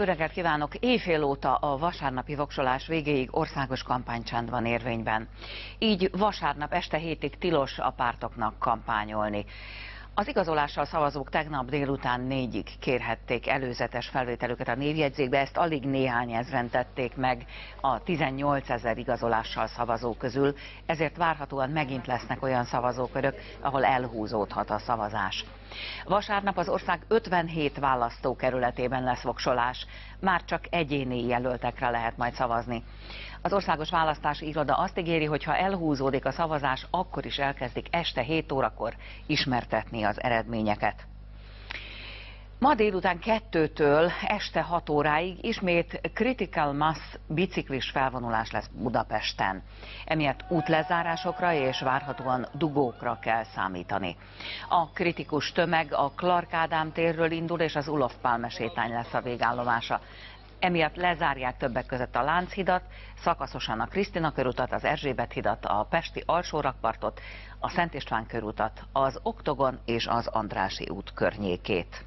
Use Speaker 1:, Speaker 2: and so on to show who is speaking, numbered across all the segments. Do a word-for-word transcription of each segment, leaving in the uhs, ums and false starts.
Speaker 1: Jó reggelt kívánok! Éjfél óta a vasárnapi voksolás végéig országos kampánycsend van érvényben. Így vasárnap este hétig tilos a pártoknak kampányolni. Az igazolással szavazók tegnap délután négyig kérhették előzetes felvételüket a névjegyzékbe, ezt alig néhány ezren tették meg a tizennyolcezer igazolással szavazó közül, ezért várhatóan megint lesznek olyan szavazókörök, ahol elhúzódhat a szavazás. Vasárnap az ország ötvenhét választókerületében lesz voksolás, már csak egyéni jelöltekre lehet majd szavazni. Az Országos Választási Iroda azt ígéri, hogy ha elhúzódik a szavazás, akkor is elkezdik este hét órakor ismertetni az eredményeket. Ma délután kettőtől este hat óráig ismét Critical Mass biciklis felvonulás lesz Budapesten. Emiatt útlezárásokra és várhatóan dugókra kell számítani. A kritikus tömeg a Clark Ádám térről indul, és az Olof Palme sétány lesz a végállomása. Emiatt lezárják többek között a Lánchidat, szakaszosan a Krisztina körutat, az Erzsébet hidat, a pesti alsórakpartot, a Szent István körutat, az Oktogon és az Andrássy út környékét.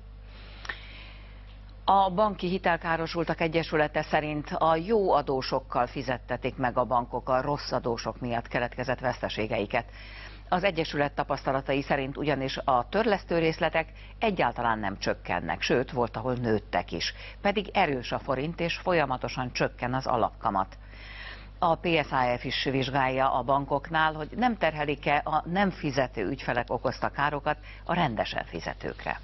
Speaker 1: A banki hitelkárosultak egyesülete szerint a jó adósokkal fizettetik meg a bankok a rossz adósok miatt keletkezett veszteségeiket. Az egyesület tapasztalatai szerint ugyanis a törlesztő részletek egyáltalán nem csökkennek, sőt, volt, ahol nőttek is, pedig erős a forint és folyamatosan csökken az alapkamat. A pé es á ef is vizsgálja a bankoknál, hogy nem terhelik-e a nem fizető ügyfelek okozta károkat a rendesen fizetőkre.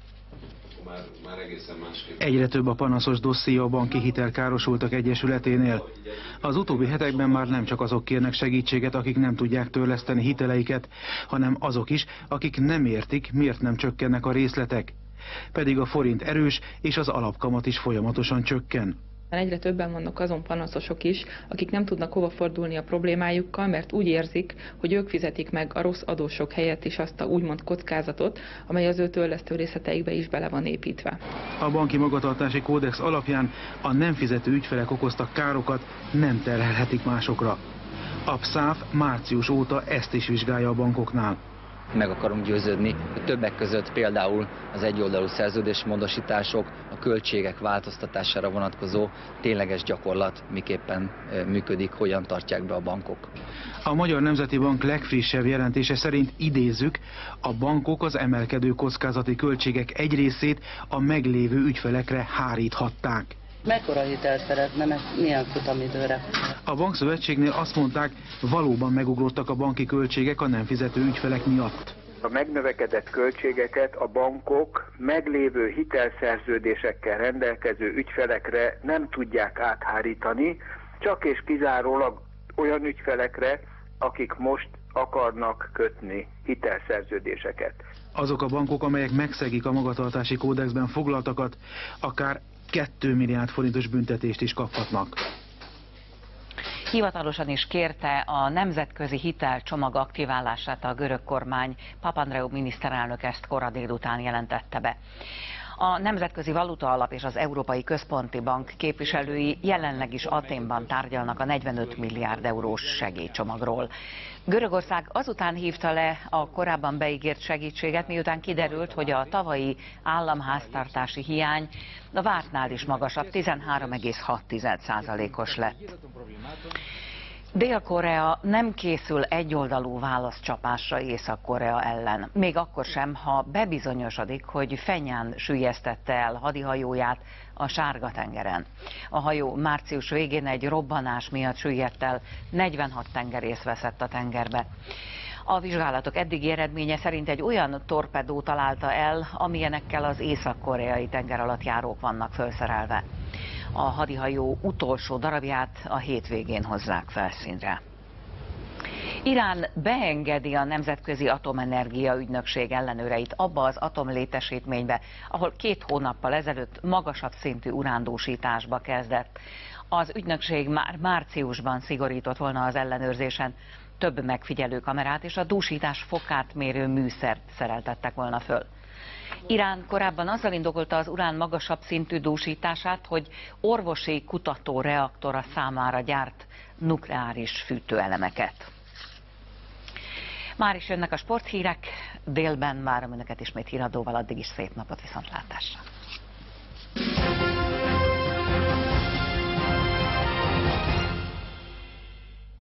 Speaker 2: Már, már egészen másképp.
Speaker 3: Egyre több a panaszos dosszié a banki hitelkárosultak egyesületénél. Az utóbbi hetekben már nem csak azok kérnek segítséget, akik nem tudják törleszteni hiteleiket, hanem azok is, akik nem értik, miért nem csökkennek a részletek. Pedig a forint erős, és az alapkamat is folyamatosan csökken.
Speaker 4: Egyre többen vannak azon panaszosok is, akik nem tudnak hova fordulni a problémájukkal, mert úgy érzik, hogy ők fizetik meg a rossz adósok helyett is azt a úgymond kockázatot, amely az ő törlesztő részleteikbe is bele van építve.
Speaker 3: A banki magatartási kódex alapján a nem fizető ügyfelek okoztak károkat nem terhelhetik másokra. A pszáf március óta ezt is vizsgálja a bankoknál.
Speaker 5: Meg akarunk győződni, hogy többek között például az egyoldalú szerződésmódosítások, a költségek változtatására vonatkozó tényleges gyakorlat miképpen működik, hogyan tartják be a bankok.
Speaker 3: A Magyar Nemzeti Bank legfrissebb jelentése szerint, idézzük, a bankok az emelkedő kockázati költségek egy részét a meglévő ügyfelekre háríthatták.
Speaker 6: Mekkora hitel szeretne, milyen futamidőre?
Speaker 3: A bankszövetségnél azt mondták, valóban megugrottak a banki költségek a nem fizető ügyfelek miatt.
Speaker 7: A megnövekedett költségeket a bankok meglévő hitelszerződésekkel rendelkező ügyfelekre nem tudják áthárítani, csak és kizárólag olyan ügyfelekre, akik most akarnak kötni hitelszerződéseket.
Speaker 3: Azok a bankok, amelyek megszegik a magatartási kódexben foglaltakat, akár két milliárd forintos büntetést is kaphatnak.
Speaker 1: Hivatalosan is kérte a nemzetközi hitelcsomag aktiválását a görög kormány, Papandreou miniszterelnök ezt kora délután jelentette be. A Nemzetközi Valuta Alap és az Európai Központi Bank képviselői jelenleg is Athénban tárgyalnak a negyvenöt milliárd eurós segélycsomagról. Görögország azután hívta le a korábban beígért segítséget, miután kiderült, hogy a tavalyi államháztartási hiány a vártnál is magasabb, tizenhárom egész hat százalékos lett. Dél-Korea nem készül egyoldalú válaszcsapásra Észak-Korea ellen, még akkor sem, ha bebizonyosodik, hogy Phenján süllyesztette el hadihajóját a Sárga-tengeren. A hajó március végén egy robbanás miatt süllyedt el, negyvenhat tengerész veszett a tengerbe. A vizsgálatok eddigi eredménye szerint egy olyan torpedó találta el, amilyenekkel az észak-koreai tengeralattjárók vannak felszerelve. A hadihajó utolsó darabját a hétvégén hozzák felszínre. Irán beengedi a Nemzetközi Atomenergia Ügynökség ellenőreit abba az atomlétesítménybe, ahol két hónappal ezelőtt magasabb szintű urándúsításba kezdett. Az ügynökség már márciusban szigorított volna az ellenőrzésen, több megfigyelő kamerát és a dúsítás fokát mérő műszert szereltettek volna föl. Irán korábban azzal indokolta az urán magasabb szintű dúsítását, hogy orvosi kutató reaktora számára gyárt nukleáris fűtőelemeket. Már is jönnek a sporthírek, délben várom önöket ismét híradóval, addig is szép napot, viszontlátásra!